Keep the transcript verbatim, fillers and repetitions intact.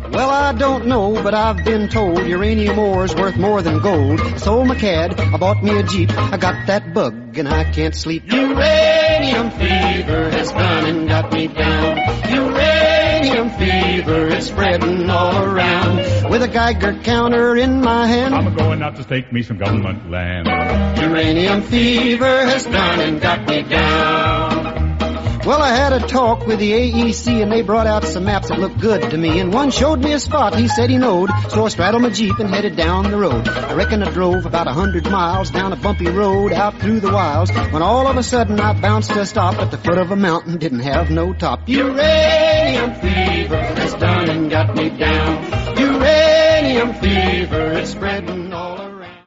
Well, I don't know, but I've been told uranium ore's worth more than gold. I sold my cad, I bought me a Jeep, I got that bug and I can't sleep. Uranium fever has gone and got me down. Uranium fever is spreading all around. With a Geiger counter in my hand, I'm going out to stake me some government land. Uranium fever has gone and got me down. Well, I had a talk with the A E C and they brought out some maps that looked good to me. And one showed me a spot he said he knowed, so I straddled my Jeep and headed down the road. I reckon I drove about a hundred miles down a bumpy road out through the wilds, when all of a sudden I bounced to a stop at the foot of a mountain, didn't have no top. Uranium fever has done and got me down. Uranium fever is spreading all around.